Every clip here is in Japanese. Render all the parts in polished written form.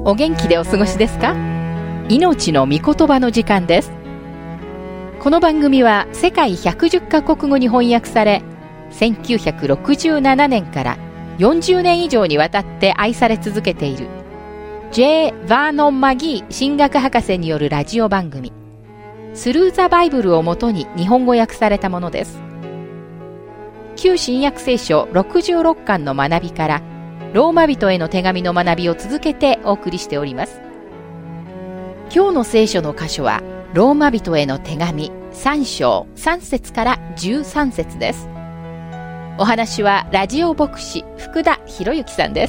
お元気でお過ごしですか？命の御言葉の時間です。この番組は世界110カ国語に翻訳され、1967年から40年以上にわたって愛され続けている J. バーノン・マギー神学博士によるラジオ番組スルー・ザ・バイブルをもとに日本語訳されたものです。旧新約聖書66巻の学びからローマ人への手紙の学びを続けてお送りしております。今日の聖書の箇所はローマ人への手紙3章3節から13節です。お話はラジオ牧師福田博之さんです。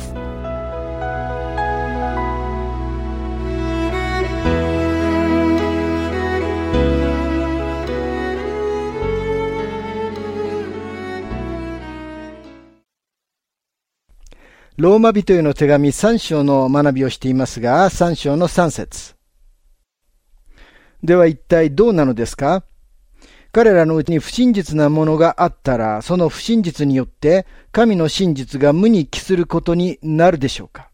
ローマ人への手紙3章の学びをしていますが、3章の3節。では一体どうなのですか？彼らのうちに不真実なものがあったら、その不真実によって神の真実が無に帰することになるでしょうか？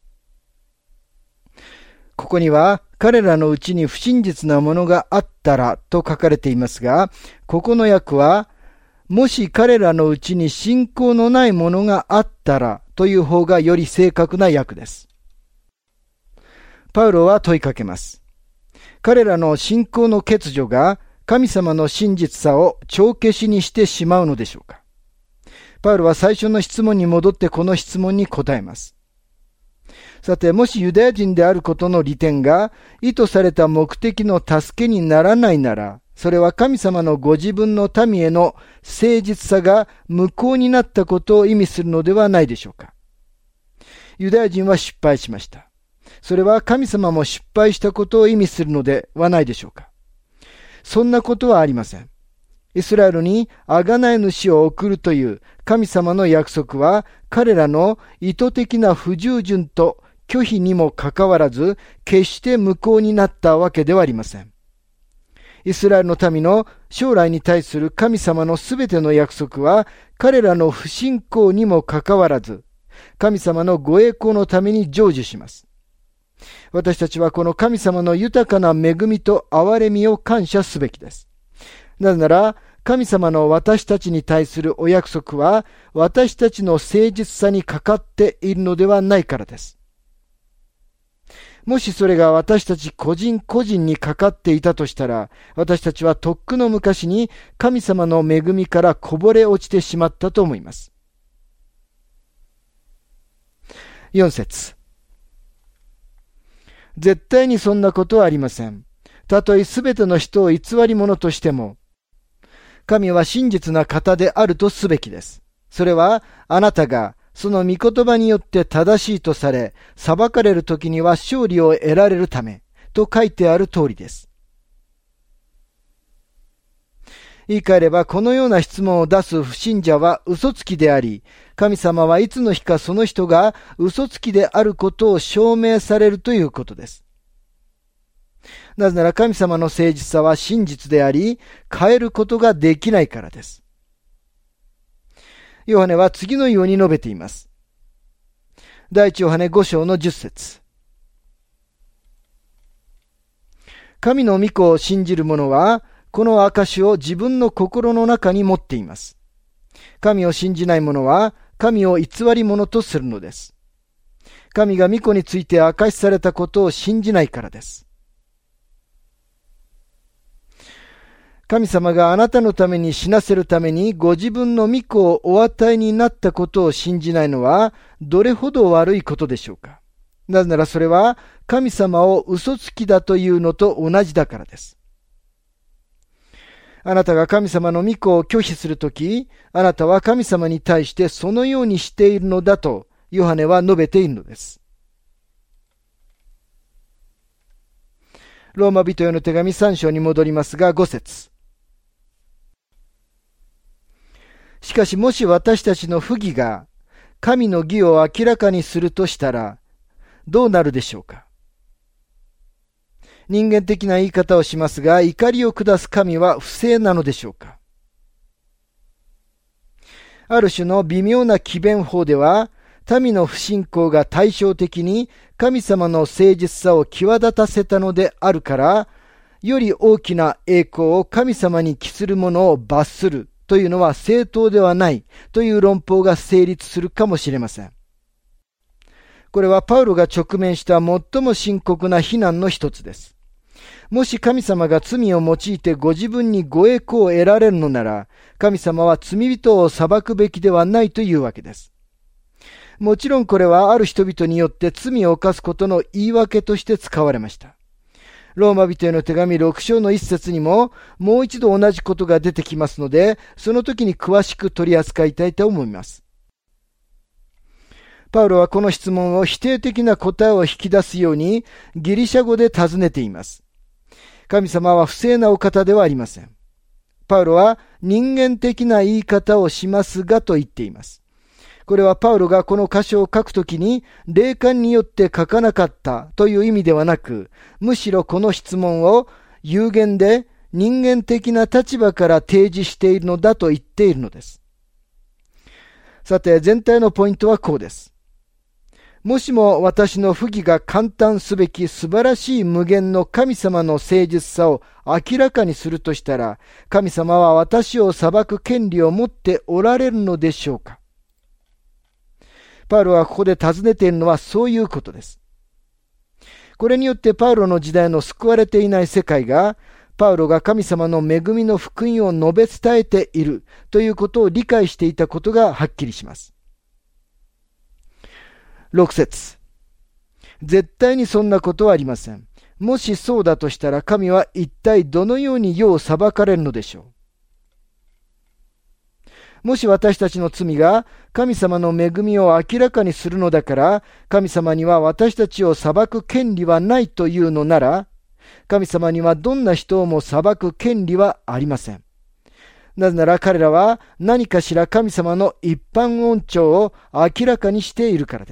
ここには、彼らのうちに不真実なものがあったらと書かれていますが、ここの訳は、もし彼らのうちに信仰のないものがあったらという方がより正確な訳です。パウロは問いかけます。彼らの信仰の欠如が神様の真実さを帳消しにしてしまうのでしょうか？パウロは最初の質問に戻ってこの質問に答えます。さて、もしユダヤ人であることの利点が意図された目的の助けにならないなら、それは神様のご自分の民への誠実さが無効になったことを意味するのではないでしょうか。ユダヤ人は失敗しました。それは神様も失敗したことを意味するのではないでしょうか。そんなことはありません。イスラエルに贖い主を送るという神様の約束は彼らの意図的な不従順と拒否にもかかわらず決して無効になったわけではありません。イスラエルの民の将来に対する神様のすべての約束は彼らの不信仰にもかかわらず神様のご栄光のために成就します。私たちはこの神様の豊かな恵みと憐れみを感謝すべきです。なぜなら神様の私たちに対するお約束は私たちの誠実さにかかっているのではないからです。もしそれが私たち個人個人にかかっていたとしたら、私たちはとっくの昔に神様の恵みからこぼれ落ちてしまったと思います。4節。絶対にそんなことはありません。たとえすべての人を偽り者としても、神は真実な方であるとすべきです。それはあなたがその御言葉によって正しいとされ、裁かれるときには勝利を得られるため、と書いてある通りです。言い換えれば、このような質問を出す不信者は嘘つきであり、神様はいつの日かその人が嘘つきであることを証明されるということです。なぜなら神様の誠実さは真実であり、変えることができないからです。ヨハネは次のように述べています。第一ヨハネ5章の10節。神の御子を信じる者は、この証を自分の心の中に持っています。神を信じない者は、神を偽り者とするのです。神が御子について証しされたことを信じないからです。神様があなたのために死なせるためにご自分の御子をお与えになったことを信じないのはどれほど悪いことでしょうか。なぜならそれは神様を嘘つきだというのと同じだからです。あなたが神様の御子を拒否するとき、あなたは神様に対してそのようにしているのだとヨハネは述べているのです。ローマ人への手紙3章に戻りますが5節。しかしもし私たちの不義が神の義を明らかにするとしたらどうなるでしょうか。人間的な言い方をしますが、怒りを下す神は不正なのでしょうか。ある種の微妙な詭弁法では、 民の不信仰が対照的に神様の誠実さを際立たせたのであるから、より大きな栄光を神様に帰する者を罰するというのは正当ではないという論法が成立するかもしれません。これはパウロが直面した最も深刻な非難の一つです。もし神様が罪を用いてご自分にご栄光を得られるのなら、神様は罪人を裁くべきではないというわけです。もちろんこれはある人々によって罪を犯すことの言い訳として使われました。ローマ人への手紙6章の1節にももう一度同じことが出てきますので、その時に詳しく取り扱いたいと思います。パウロはこの質問を否定的な答えを引き出すようにギリシャ語で尋ねています。神様は不正なお方ではありません。パウロは人間的な言い方をしますがと言っています。これはパウロがこの箇所を書くときに霊感によって書かなかったという意味ではなく、むしろこの質問を有限で人間的な立場から提示しているのだと言っているのです。さて、全体のポイントはこうです。もしも私の不義が感嘆すべき素晴らしい無限の神様の誠実さを明らかにするとしたら、神様は私を裁く権利を持っておられるのでしょうか。パウロがここで尋ねているのはそういうことです。これによってパウロの時代の救われていない世界が、パウロが神様の恵みの福音を述べ伝えているということを理解していたことがはっきりします。6節。絶対にそんなことはありません。もしそうだとしたら神は一体どのように世を裁かれるのでしょう。もし私たちの罪が神様の恵みを明らかにするのだから、神様には私たちを裁く権利はないというのなら、神様にはどんな人をも裁く権利はありません。なぜなら彼らは何かしら神様の一般恩寵を明らかにしているからです。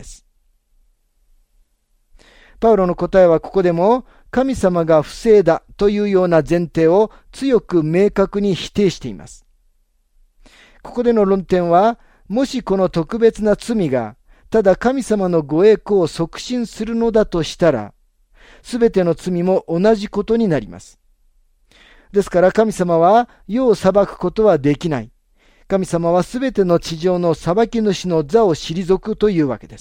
パウロの答えはここでも神様が不正だというような前提を強く明確に否定しています。ここでの論点は、もしこの特別な罪がただ神様のご栄光を促進するのだとしたら、すべての罪も同じことになります。ですから神様は世を裁くことはできない。神様はすべての地上の裁き主の座を退くというわけです。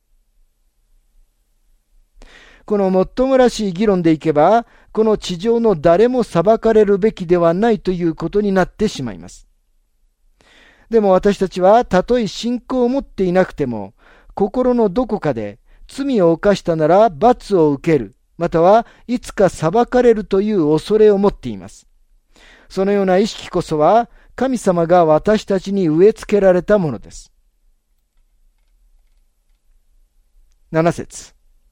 このもっともらしい議論でいけば、この地上の誰も裁かれるべきではないということになってしまいます。でも私たちはたとえ信仰を持っていなくても、心のどこかで罪を犯したなら罰を受ける、またはいつか裁かれるという恐れを持っています。そのような意識こそは神様が私たちに植え付けられたものです。7節。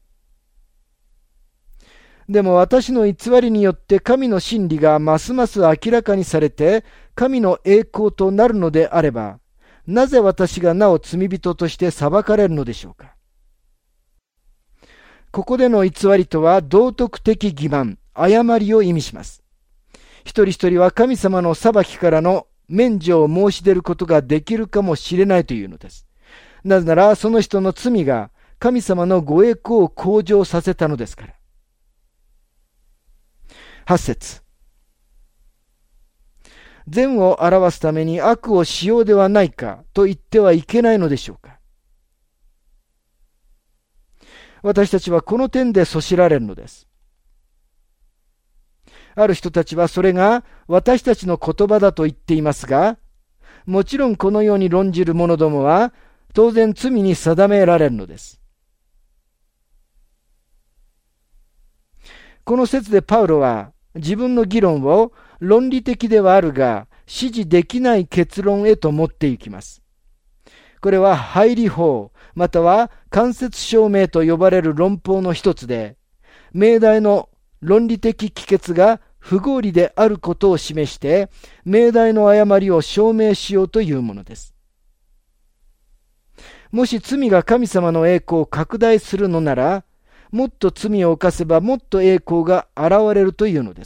でも私の偽りによって神の真理がますます明らかにされて、神の栄光となるのであれば、なぜ私がなお罪人として裁かれるのでしょうか。ここでの偽りとは道徳的欺瞞、誤りを意味します。一人一人は神様の裁きからの免除を申し出ることができるかもしれないというのです。なぜならその人の罪が神様のご栄光を向上させたのですから。8節。善を表すために悪をしようではないかと言ってはいけないのでしょうか。私たちはこの点でそしられるのです。ある人たちはそれが私たちの言葉だと言っていますが、もちろんこのように論じる者どもは当然罪に定められるのです。この説でパウロは自分の議論を論理的ではあるが支持できない結論へと持っていきます。これは背理法または間接証明と呼ばれる論法の一つで、命題の論理的帰結が不合理であることを示して命題の誤りを証明しようというものです。もし罪が神様の栄光を拡大するのなら、もっと罪を犯せばもっと栄光が現れるというのです。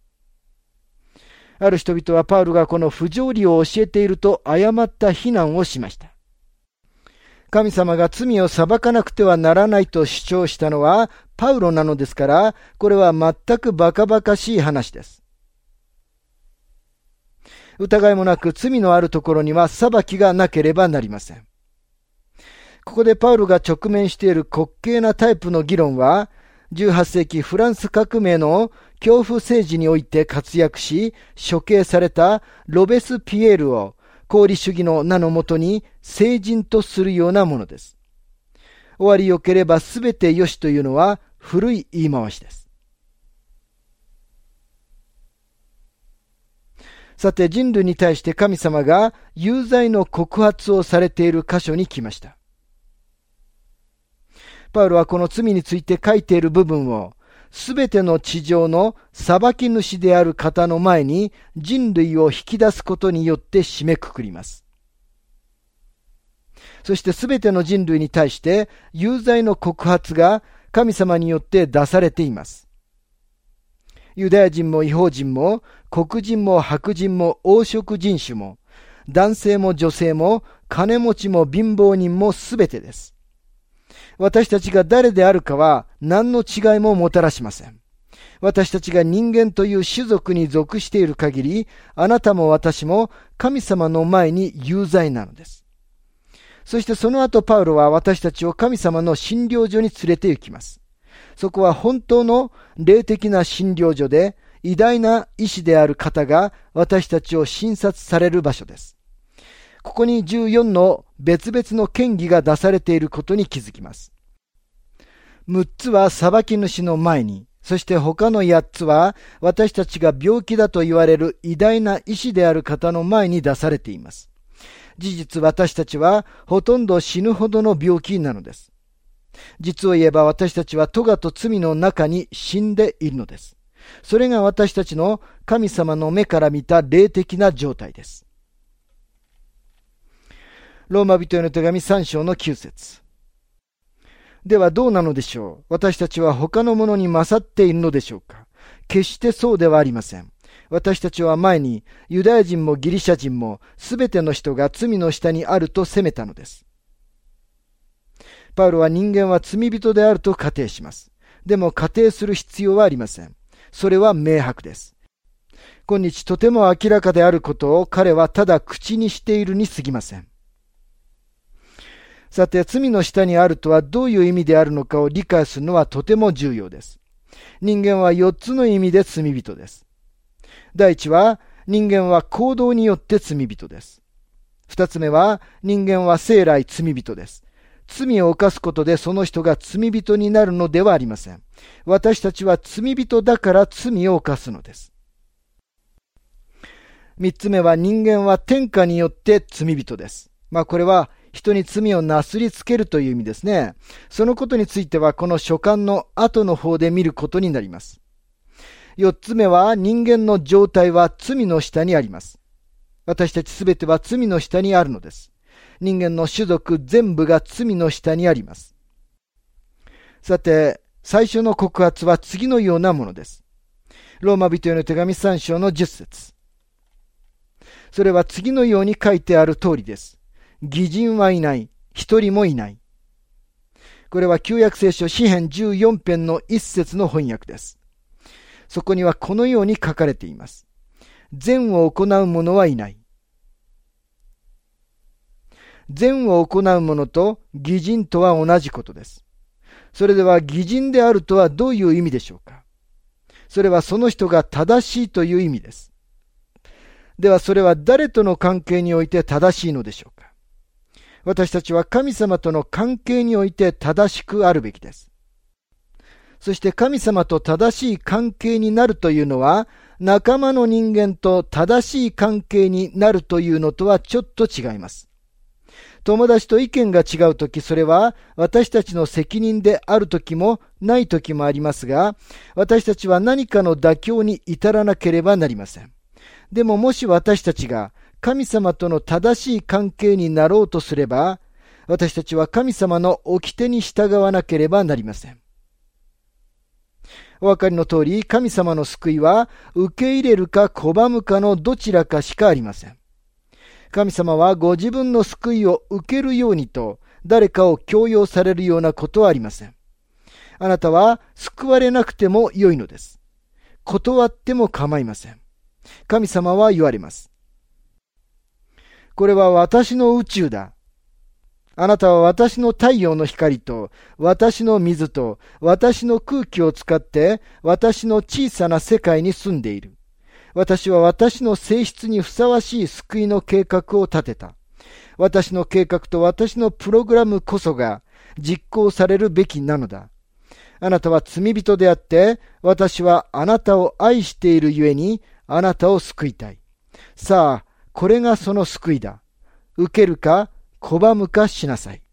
ある人々はパウルがこの不条理を教えていると誤った非難をしました。 神様が罪を裁かなくてはならないと主張したのはパウロなのですから、これは全くバカバカしい話です。疑いもなく罪のあるところには裁きがなければなりません。ここでパウロが直面している滑稽なタイプの議論は、18世紀フランス革命の恐怖政治において活躍し、処刑されたロベスピエールを功利主義の名のもとに聖人とするようなものです。終わりよければすべてよしというのは古い言い回しです。さて、人類に対して神様が有罪の告発をされている箇所に来ました。パウロはこの罪について書いている部分を、すべての地上の裁き主である方の前に人類を引き出すことによって締めくくります。そしてすべての人類に対して有罪の告発が神様によって出されています。ユダヤ人も異邦人も黒人も白人も黄色人種も男性も女性も金持ちも貧乏人もすべてです。私たちが誰であるかは何の違いももたらしません。私たちが人間という種族に属している限り、あなたも私も神様の前に有罪なのです。そしてその後パウロは私たちを神様の診療所に連れて行きます。そこは本当の霊的な診療所で、偉大な医師である方が私たちを診察される場所です。ここに14の別々の嫌疑が出されていることに気づきます。6つは裁き主の前に、そして他の8つは私たちが病気だと言われる偉大な医師である方の前に出されています。事実私たちはほとんど死ぬほどの病気なのです。実を言えば私たちは咎と罪の中に死んでいるのです。それが私たちの神様の目から見た霊的な状態です。ローマ人への手紙3章の9節。ではどうなのでしょう。私たちは他のものに勝っているのでしょうか。決してそうではありません。私たちは前にユダヤ人もギリシャ人もすべての人が罪の下にあると責めたのです。パウロは人間は罪人であると仮定します。でも仮定する必要はありません。それは明白です。今日とても明らかであることを彼はただ口にしているに過ぎません。さて、罪の下にあるとはどういう意味であるのかを理解するのはとても重要です。人間は4つの意味で罪人です。第一は、人間は行動によって罪人です。2つ目は、人間は生来罪人です。罪を犯すことでその人が罪人になるのではありません。私たちは罪人だから罪を犯すのです。3つ目は、人間は天下によって罪人です。これは、人に罪をなすりつけるという意味ですね。そのことについてはこの書簡の後の方で見ることになります。4つ目は人間の状態は罪の下にあります。私たちすべては罪の下にあるのです。人間の種族全部が罪の下にあります。さて、最初の告発は次のようなものです。ローマ人への手紙3章の10節。それは次のように書いてある通りです。義人はいない。一人もいない。これは旧約聖書詩編14編の一節の翻訳です。そこにはこのように書かれています。善を行う者はいない。善を行う者と義人とは同じことです。それでは義人であるとはどういう意味でしょうか。それはその人が正しいという意味です。ではそれは誰との関係において正しいのでしょうか。私たちは神様との関係において正しくあるべきです。そして神様と正しい関係になるというのは、仲間の人間と正しい関係になるというのとはちょっと違います。友達と意見が違うとき、それは私たちの責任であるときもないときもありますが、私たちは何かの妥協に至らなければなりません。でももし私たちが神様との正しい関係になろうとすれば、私たちは神様の掟に従わなければなりません。お分かりの通り、神様の救いは受け入れるか拒むかのどちらかしかありません。神様はご自分の救いを受けるようにと、 誰かを強要されるようなことはありません。あなたは救われなくても良いのです。断っても構いません。神様は言われます。これは私の宇宙だ。あなたは私の太陽の光と、私の水と、私の空気を使って、私の小さな世界に住んでいる。私は私の性質にふさわしい救いの計画を立てた。私の計画と私のプログラムこそが実行されるべきなのだ。あなたは罪人であって、私はあなたを愛しているゆえに、あなたを救いたい。さあ、これがその救いだ。受けるか、拒むかしなさい。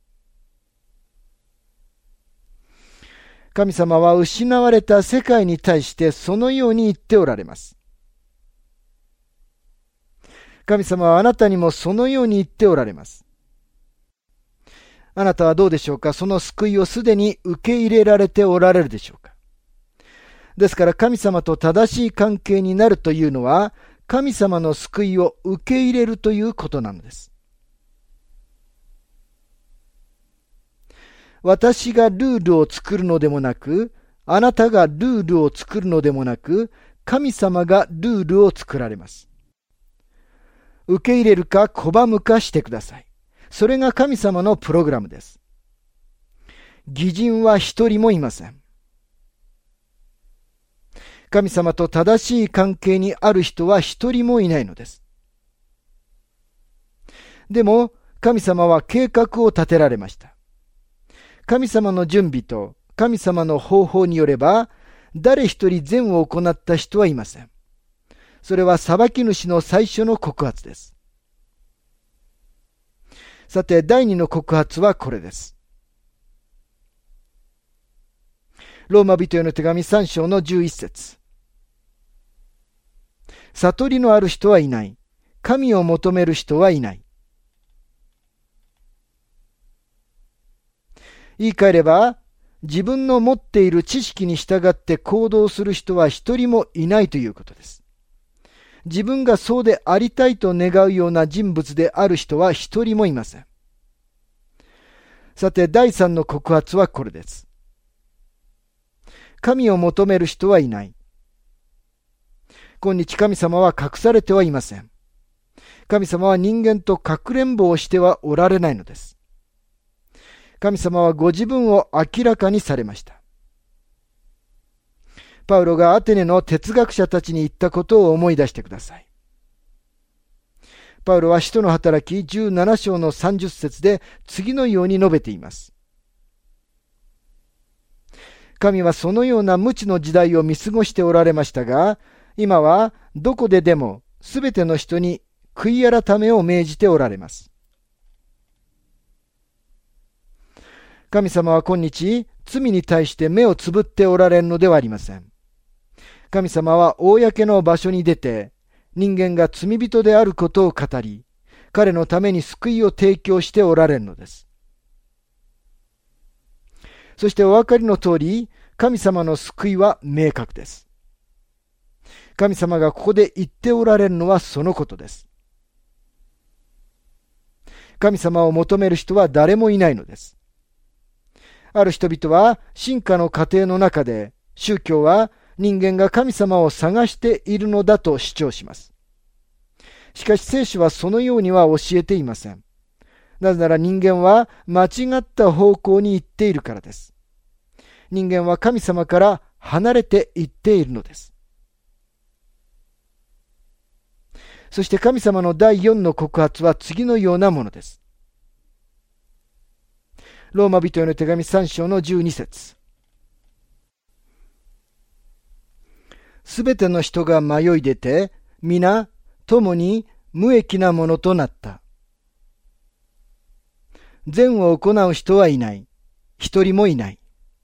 神様は失われた世界に対してそのように言っておられます。神様はあなたにもそのように言っておられます。あなたはどうでしょうか？その救いをすでに受け入れられておられるでしょうか？ですから神様と正しい関係になるというのは、神様の救いを受け入れるということなのです。私がルールを作るのでもなく、あなたがルールを作るのでもなく、神様がルールを作られます。受け入れるか拒むかしてください。それが神様のプログラムです。義人は一人もいません。神様と正しい関係にある人は一人もいないのです。でも、神様は計画を立てられました。神様の準備と神様の方法によれば、誰一人善を行った人はいません。それは裁き主の最初の告発です。さて、第二の告発はこれです。ローマ人への手紙3章の11節。悟りのある人はいない。神を求める人はいない。言い換えれば、自分の持っている知識に従って行動する人は一人もいないということです。自分がそうでありたいと願うような人物である人は一人もいません。さて、第三の告発はこれです。神を求める人はいない。今日神様は隠されてはいません。神様は人間とかくれんぼをしてはおられないのです。神様はご自分を明らかにされました。パウロがアテネの哲学者たちに言ったことを思い出してください。パウロは使徒の働き17章の30節で次のように述べています。神はそのような無知の時代を見過ごしておられましたが、今はどこででもすべての人に悔い改めを命じておられます。神様は今日、罪に対して目をつぶっておられるのではありません。神様は公の場所に出て、人間が罪人であることを語り、彼のために救いを提供しておられるのです。そしてお分かりの通り、神様の救いは明確です。神様がここで言っておられるのはそのことです。神様を求める人は誰もいないのです。ある人々は進化の過程の中で、宗教は人間が神様を探しているのだと主張します。しかし聖書はそのようには教えていません。なぜなら人間は間違った方向に行っているからです。人間は神様から離れていっているのです。そして神様の第4の告発は次のようなものです。ローマ人への手紙3章の12節。すべての人が迷い出て、皆共に無益なものとなった。善を行う人はいない。一人もいない。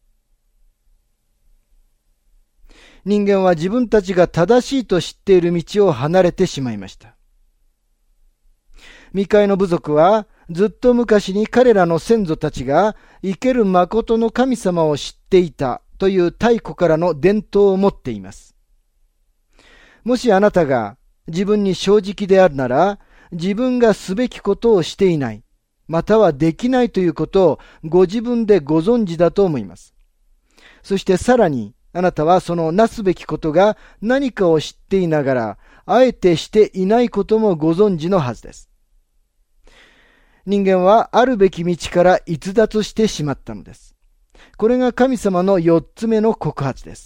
人間は自分たちが正しいと知っている道を離れてしまいました。未開の部族はずっと昔に彼らの先祖たちが生ける誠の神様を知っていたという太古からの伝統を持っています。もしあなたが自分に正直であるなら、自分がすべきことをしていない、 またはできないということをご自分でご存知だと思います。そしてさらに、あなたはそのなすべきことが何かを知っていながら、あえてしていないこともご存知のはずです。人間はあるべき道から逸脱してしまったのです。これが神様の4つ目の告発です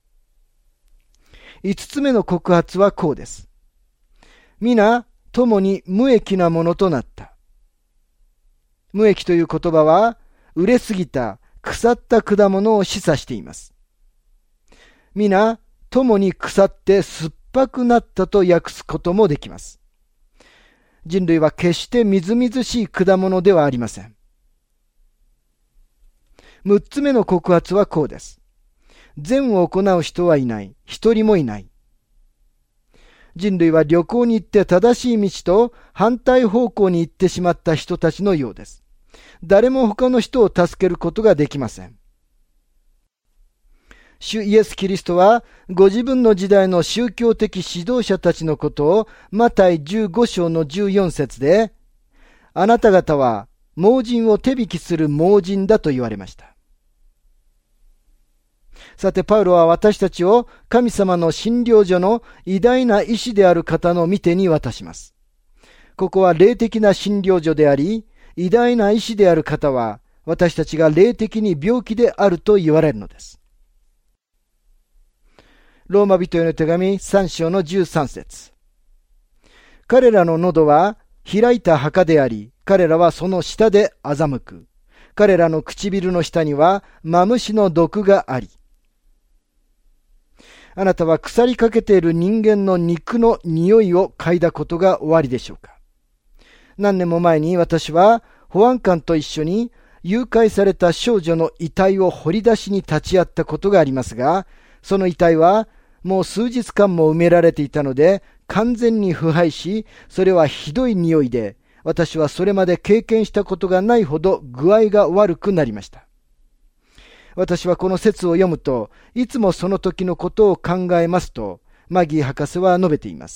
。5つ目の告発はこうです。皆、共に無益なものとなった。無益という言葉は、熟れすぎた、腐った果物を示唆しています。皆、共に腐って酸っぱくなったと訳すこともできます。人類は決してみずみずしい果物ではありません。6つ目の告発はこうです。善を行う人はいない。一人もいない。人類は旅行に行って正しい道と反対方向に行ってしまった人たちのようです。誰も他の人を助けることができません。主イエス・キリストはご自分の時代の宗教的指導者たちのことをマタイ15章の14節で、あなた方は盲人を手引きする盲人だと言われました。さて、パウロは私たちを神様の診療所の偉大な医師である方の御手に渡します。ここは霊的な診療所であり、偉大な医師である方は私たちが霊的に病気であると言われるのです。ローマ人への手紙3章の13節。彼らの喉は開いた墓であり、彼らはその下で欺く。彼らの唇の下にはマムシの毒があり。あなたは腐りかけている人間の肉の匂いを嗅いだことがおありでしょうか。何年も前に私は保安官と一緒に誘拐された少女の遺体を掘り出しに立ち会ったことがありますが、その遺体はもう数日間も埋められていたので完全に腐敗し、それはひどい匂いで、私はそれまで経験したことがないほど具合が悪くなりました。私はこの説を読むと、いつもその時のことを考えますと、マギー博士は述べています。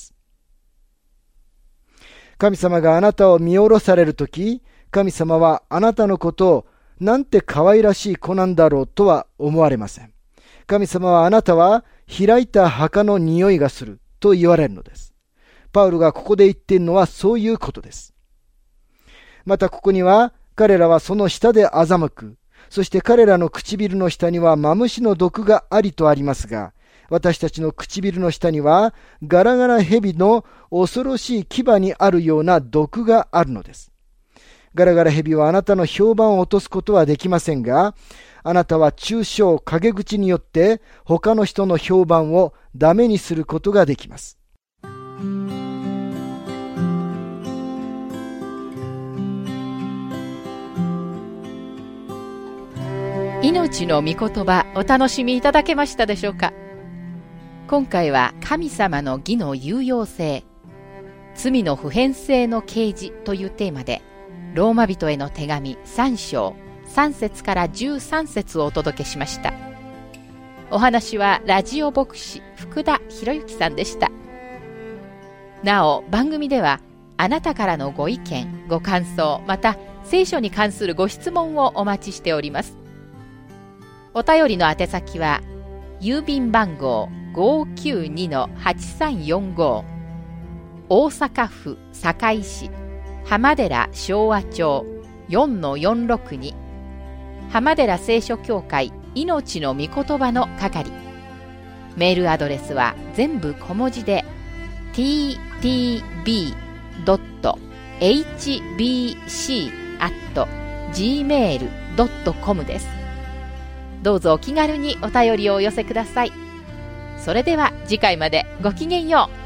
神様があなたを見下ろされるとき、神様はあなたのことをなんて可愛らしい子なんだろうとは思われません。神様はあなたは開いた墓の匂いがすると言われるのです。パウロがここで言っているのはそういうことです。またここには彼らはその下で欺く。そして彼らの唇の下にはマムシの毒がありとありますが、私たちの唇の下にはガラガラヘビの恐ろしい牙にあるような毒があるのです。ガラガラヘビはあなたの評判を落とすことはできませんが、あなたは中傷、陰口によって他の人の評判をダメにすることができます。 命の御言葉、お楽しみいただけましたでしょうか。今回は神様の義の有用性、罪の普遍性の啓示というテーマで、ローマ人への手紙3章3節から13節をお届けしました。お話はラジオ牧師福田博之さんでした。なお、番組ではあなたからのご意見、ご感想、また聖書に関するご質問をお待ちしております。お便りの宛先は郵便番号 592-8345 大阪府堺市浜寺昭和町 4-462 浜寺聖書協会命の御言葉の係。メールアドレスは全部小文字で ttb.hbc@gmail.com です。どうぞお気軽にお便りをお寄せください。それでは次回までごきげんよう。